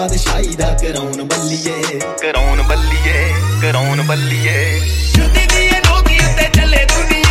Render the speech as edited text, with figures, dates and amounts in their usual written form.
ਬਾਦਸ਼ਾਹੀ ਦਾ ਕਰਾਉਣ ਬੱਲੀਏ, ਕਰਾਉਣ ਬੱਲੀਏ, ਕਰਾਉਣ ਬੱਲੀਏ। ਛੁੱਟੀ ਦੀ ਨੌਕਰੀ ਉੱਤੇ ਚੱਲੇ ਦੁਨੀਆ।